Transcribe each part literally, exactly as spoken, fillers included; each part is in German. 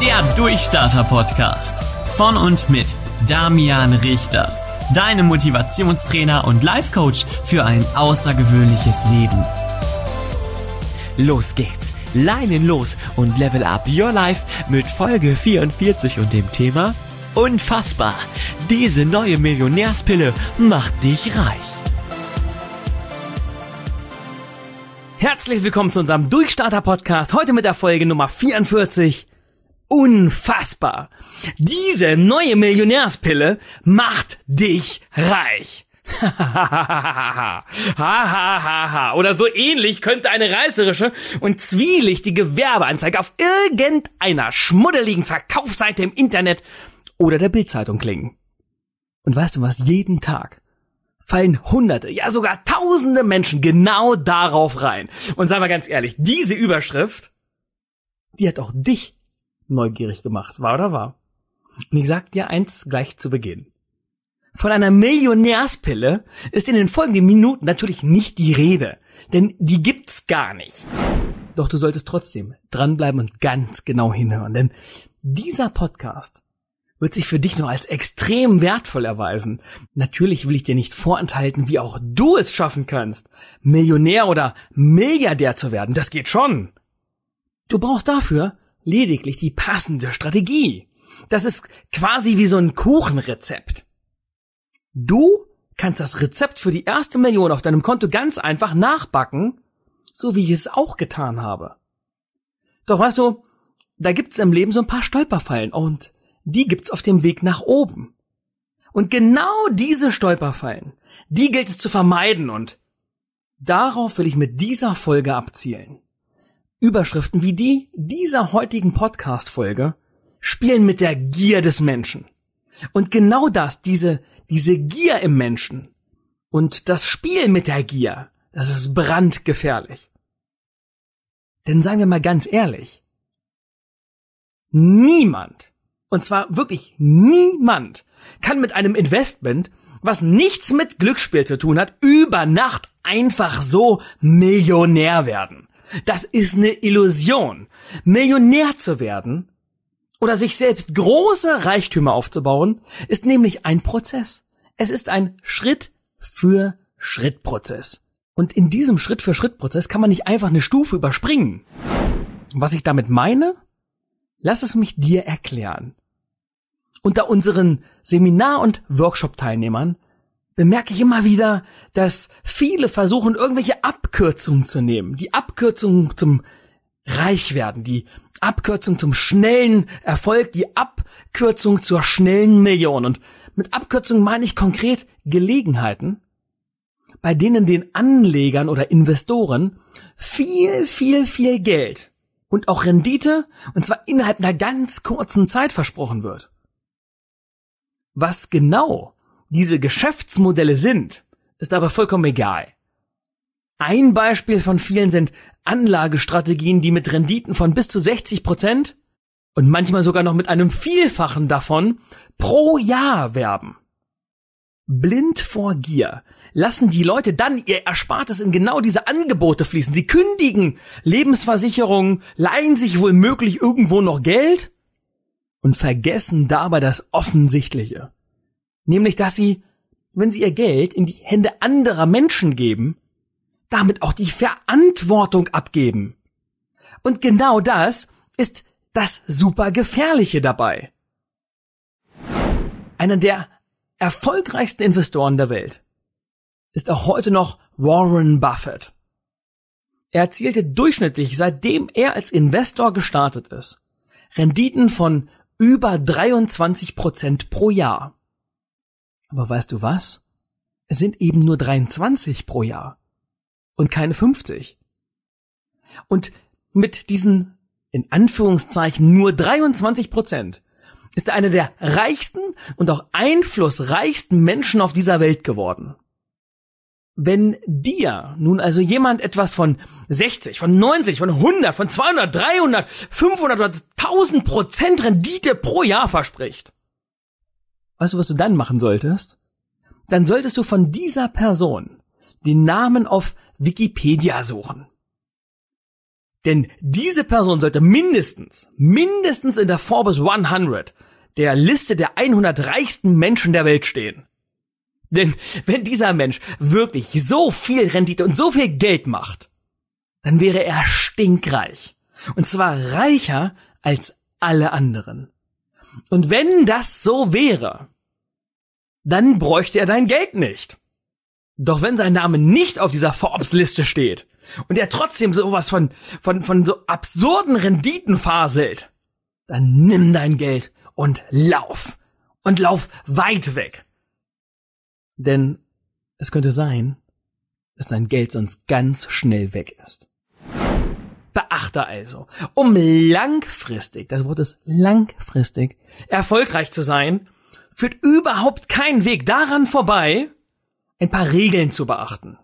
Der Durchstarter-Podcast von und mit Damian Richter. Deine Motivationstrainer und Life-Coach für ein außergewöhnliches Leben. Los geht's, Leinen los und level up your life mit Folge vierundvierzig und dem Thema Unfassbar, diese neue Millionärspille macht dich reich. Herzlich willkommen zu unserem Durchstarter-Podcast, heute mit der Folge Nummer vierundvierzig. Unfassbar, diese neue Millionärspille macht dich reich. Hahaha. Oder so ähnlich könnte eine reißerische und zwielichtige Werbeanzeige auf irgendeiner schmuddeligen Verkaufsseite im Internet oder der Bildzeitung klingen. Und weißt du was, jeden Tag fallen Hunderte, ja sogar Tausende Menschen genau darauf rein. Und sagen wir ganz ehrlich, diese Überschrift, die hat auch dich neugierig gemacht, wahr oder wahr? Und ich sag dir eins gleich zu Beginn. Von einer Millionärspille ist in den folgenden Minuten natürlich nicht die Rede, denn die gibt's gar nicht. Doch du solltest trotzdem dranbleiben und ganz genau hinhören, denn dieser Podcast wird sich für dich noch als extrem wertvoll erweisen. Natürlich will ich dir nicht vorenthalten, wie auch du es schaffen kannst, Millionär oder Milliardär zu werden. Das geht schon. Du brauchst dafür lediglich die passende Strategie. Das ist quasi wie so ein Kuchenrezept. Du kannst das Rezept für die erste Million auf deinem Konto ganz einfach nachbacken, so wie ich es auch getan habe. Doch weißt du, da gibt's im Leben so ein paar Stolperfallen und die gibt's auf dem Weg nach oben. Und genau diese Stolperfallen, die gilt es zu vermeiden und darauf will ich mit dieser Folge abzielen. Überschriften wie die dieser heutigen Podcast-Folge spielen mit der Gier des Menschen. Und genau das, diese, diese Gier im Menschen und das Spiel mit der Gier, das ist brandgefährlich. Denn seien wir mal ganz ehrlich, niemand, und zwar wirklich niemand, kann mit einem Investment, was nichts mit Glücksspiel zu tun hat, über Nacht einfach so Millionär werden. Das ist eine Illusion. Millionär zu werden oder sich selbst große Reichtümer aufzubauen, ist nämlich ein Prozess. Es ist ein Schritt-für-Schritt-Prozess. Und in diesem Schritt-für-Schritt-Prozess kann man nicht einfach eine Stufe überspringen. Was ich damit meine? Lass es mich dir erklären. Unter unseren Seminar- und Workshop-Teilnehmern bemerke ich immer wieder, dass viele versuchen, irgendwelche Abkürzungen zu nehmen. Die Abkürzung zum Reichwerden, die Abkürzung zum schnellen Erfolg, die Abkürzung zur schnellen Million. Und mit Abkürzung meine ich konkret Gelegenheiten, bei denen den Anlegern oder Investoren viel, viel, viel Geld und auch Rendite, und zwar innerhalb einer ganz kurzen Zeit versprochen wird. Was genau diese Geschäftsmodelle sind, ist aber vollkommen egal. Ein Beispiel von vielen sind Anlagestrategien, die mit Renditen von bis zu sechzig Prozent und manchmal sogar noch mit einem Vielfachen davon pro Jahr werben. Blind vor Gier lassen die Leute dann ihr Erspartes in genau diese Angebote fließen. Sie kündigen Lebensversicherungen, leihen sich womöglich irgendwo noch Geld und vergessen dabei das Offensichtliche. Nämlich, dass sie, wenn sie ihr Geld in die Hände anderer Menschen geben, damit auch die Verantwortung abgeben. Und genau das ist das super Gefährliche dabei. Einer der erfolgreichsten Investoren der Welt ist auch heute noch Warren Buffett. Er erzielte durchschnittlich, seitdem er als Investor gestartet ist, Renditen von über dreiundzwanzig Prozent pro Jahr. Aber weißt du was? Es sind eben nur dreiundzwanzig pro Jahr und keine fünfzig. Und mit diesen, in Anführungszeichen, nur dreiundzwanzig Prozent ist er einer der reichsten und auch einflussreichsten Menschen auf dieser Welt geworden. Wenn dir nun also jemand etwas von sechzig, von neunzig, von hundert, von zweihundert, dreihundert, fünfhundert oder tausend Prozent Rendite pro Jahr verspricht, weißt du, was du dann machen solltest? Dann solltest du von dieser Person den Namen auf Wikipedia suchen. Denn diese Person sollte mindestens, mindestens in der Forbes hundert, der Liste der hundert reichsten Menschen der Welt stehen. Denn wenn dieser Mensch wirklich so viel Rendite und so viel Geld macht, dann wäre er stinkreich. Und zwar reicher als alle anderen. Und wenn das so wäre, dann bräuchte er dein Geld nicht. Doch wenn sein Name nicht auf dieser Forbes-Liste steht und er trotzdem sowas von, von, von so absurden Renditen faselt, dann nimm dein Geld und lauf. Und lauf weit weg. Denn es könnte sein, dass dein Geld sonst ganz schnell weg ist. Beachte also, um langfristig, das Wort ist langfristig, erfolgreich zu sein, führt überhaupt kein Weg daran vorbei, ein paar Regeln zu beachten.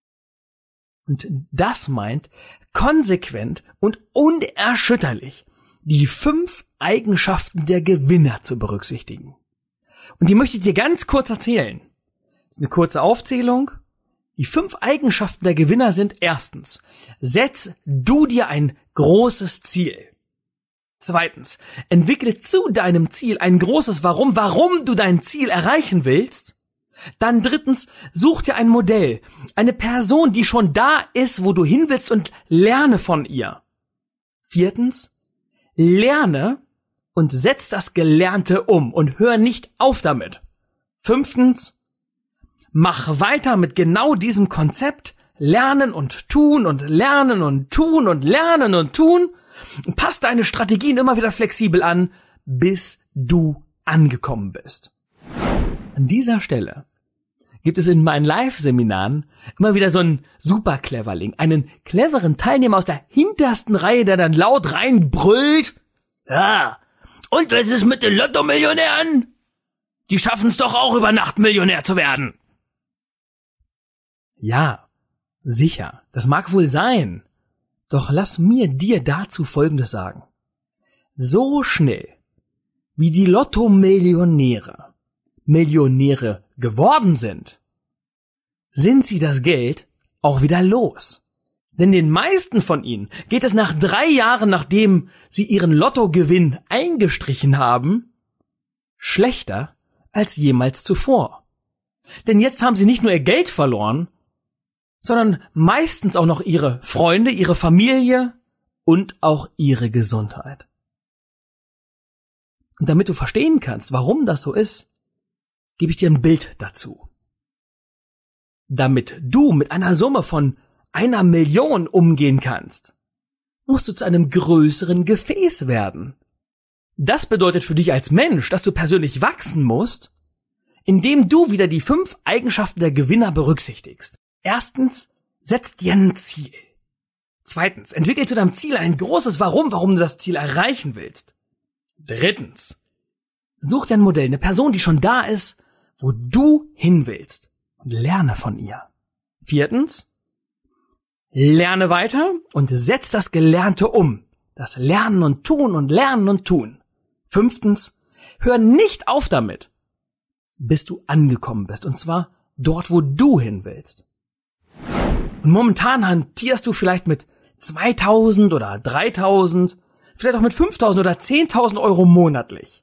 Und das meint konsequent und unerschütterlich die fünf Eigenschaften der Gewinner zu berücksichtigen. Und die möchte ich dir ganz kurz erzählen. Das ist eine kurze Aufzählung. Die fünf Eigenschaften der Gewinner sind erstens, setz du dir ein großes Ziel. Zweitens, entwickle zu deinem Ziel ein großes Warum, warum du dein Ziel erreichen willst. Dann drittens, such dir ein Modell, eine Person, die schon da ist, wo du hin willst und lerne von ihr. Viertens, lerne und setz das Gelernte um und hör nicht auf damit. Fünftens, mach weiter mit genau diesem Konzept, lernen und tun und lernen und tun und lernen und tun. Pass deine Strategien immer wieder flexibel an, bis du angekommen bist. An dieser Stelle gibt es in meinen Live-Seminaren immer wieder so einen Super-Cleverling, einen cleveren Teilnehmer aus der hintersten Reihe, der dann laut reinbrüllt. Ja, und was ist mit den Lotto-Millionären? Die schaffen es doch auch über Nacht Millionär zu werden. Ja, sicher, das mag wohl sein. Doch lass mir dir dazu Folgendes sagen. So schnell, wie die Lotto-Millionäre Millionäre geworden sind, sind sie das Geld auch wieder los. Denn den meisten von ihnen geht es nach drei Jahren, nachdem sie ihren Lottogewinn eingestrichen haben, schlechter als jemals zuvor. Denn jetzt haben sie nicht nur ihr Geld verloren, sondern meistens auch noch ihre Freunde, ihre Familie und auch ihre Gesundheit. Und damit du verstehen kannst, warum das so ist, gebe ich dir ein Bild dazu. Damit du mit einer Summe von einer Million umgehen kannst, musst du zu einem größeren Gefäß werden. Das bedeutet für dich als Mensch, dass du persönlich wachsen musst, indem du wieder die fünf Eigenschaften der Gewinner berücksichtigst. Erstens, setz dir ein Ziel. Zweitens, entwickel zu deinem Ziel ein großes Warum, warum du das Ziel erreichen willst. Drittens, such dir ein Modell, eine Person, die schon da ist, wo du hin willst und lerne von ihr. Viertens, lerne weiter und setz das Gelernte um. Das Lernen und Tun und Lernen und Tun. Fünftens, hör nicht auf damit, bis du angekommen bist, und zwar dort, wo du hin willst. Und momentan hantierst du vielleicht mit zweitausend oder dreitausend, vielleicht auch mit fünftausend oder zehntausend Euro monatlich.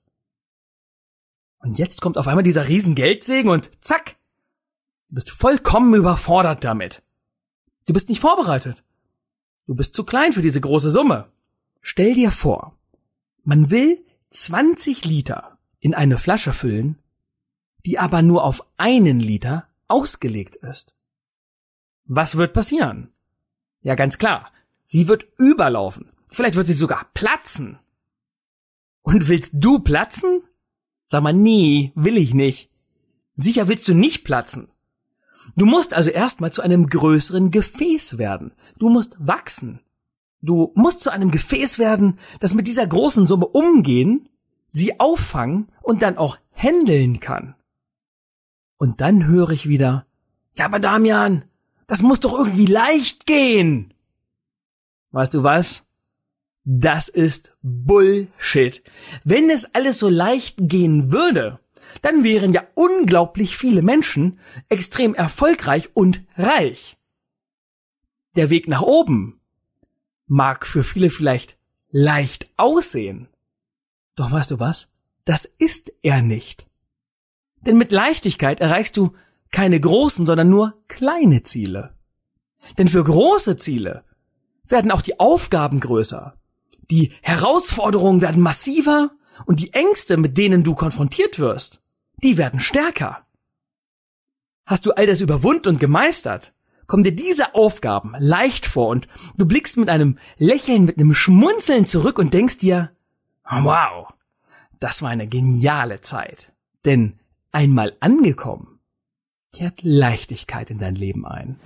Und jetzt kommt auf einmal dieser riesen Geldsegen und zack, du bist vollkommen überfordert damit. Du bist nicht vorbereitet. Du bist zu klein für diese große Summe. Stell dir vor, man will zwanzig Liter in eine Flasche füllen, die aber nur auf einen Liter ausgelegt ist. Was wird passieren? Ja, ganz klar. Sie wird überlaufen. Vielleicht wird sie sogar platzen. Und willst du platzen? Sag mal, nee, will ich nicht. Sicher willst du nicht platzen. Du musst also erstmal zu einem größeren Gefäß werden. Du musst wachsen. Du musst zu einem Gefäß werden, das mit dieser großen Summe umgehen, sie auffangen und dann auch handeln kann. Und dann höre ich wieder, ja, aber Damian, das muss doch irgendwie leicht gehen. Weißt du was? Das ist Bullshit. Wenn es alles so leicht gehen würde, dann wären ja unglaublich viele Menschen extrem erfolgreich und reich. Der Weg nach oben, mag für viele vielleicht leicht aussehen. Doch weißt du was? Das ist er nicht. Denn mit Leichtigkeit erreichst du keine großen, sondern nur kleine Ziele. Denn für große Ziele werden auch die Aufgaben größer, die Herausforderungen werden massiver und die Ängste, mit denen du konfrontiert wirst, die werden stärker. Hast du all das überwunden und gemeistert, kommen dir diese Aufgaben leicht vor und du blickst mit einem Lächeln, mit einem Schmunzeln zurück und denkst dir, wow, das war eine geniale Zeit. Denn einmal angekommen, kehrt Leichtigkeit in dein Leben ein.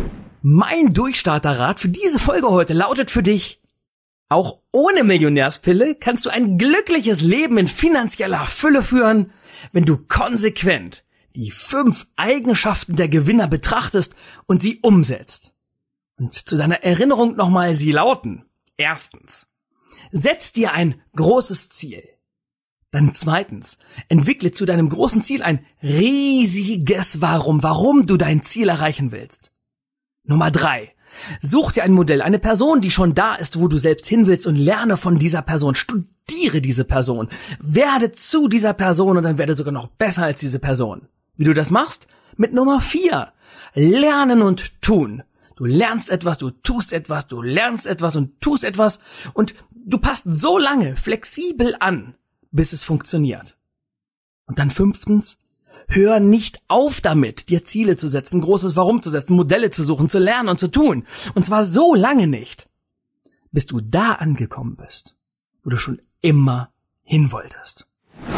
Mein Durchstarterrat für diese Folge heute lautet für dich: Auch ohne Millionärspille kannst du ein glückliches Leben in finanzieller Fülle führen, wenn du konsequent die fünf Eigenschaften der Gewinner betrachtest und sie umsetzt. Und zu deiner Erinnerung nochmal, sie lauten: Erstens, setz dir ein großes Ziel. Dann zweitens, entwickle zu deinem großen Ziel ein riesiges Warum, warum du dein Ziel erreichen willst. Nummer drei, such dir ein Modell, eine Person, die schon da ist, wo du selbst hin willst und lerne von dieser Person, studiere diese Person, werde zu dieser Person und dann werde sogar noch besser als diese Person. Wie du das machst? Mit Nummer vier, lernen und tun. Du lernst etwas, du tust etwas, du lernst etwas und tust etwas und du passt so lange flexibel an, bis es funktioniert. Und dann fünftens, hör nicht auf damit, dir Ziele zu setzen, großes Warum zu setzen, Modelle zu suchen, zu lernen und zu tun. Und zwar so lange nicht, bis du da angekommen bist, wo du schon immer hin wolltest.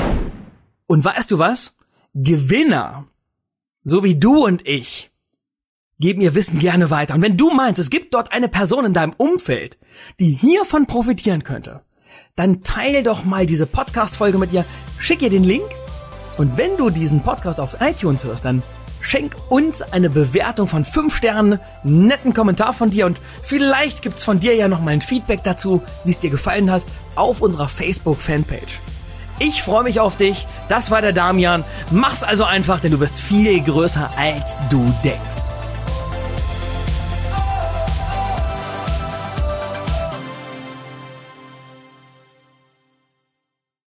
Und weißt du was? Gewinner, so wie du und ich, geben ihr Wissen gerne weiter. Und wenn du meinst, es gibt dort eine Person in deinem Umfeld, die hiervon profitieren könnte, dann teile doch mal diese Podcast-Folge mit ihr, schick ihr den Link. Und wenn du diesen Podcast auf iTunes hörst, dann schenk uns eine Bewertung von fünf Sternen, einen netten Kommentar von dir und vielleicht gibt's von dir ja noch mal ein Feedback dazu, wie es dir gefallen hat, auf unserer Facebook-Fanpage. Ich freue mich auf dich, das war der Damian. Mach's also einfach, denn du bist viel größer, als du denkst.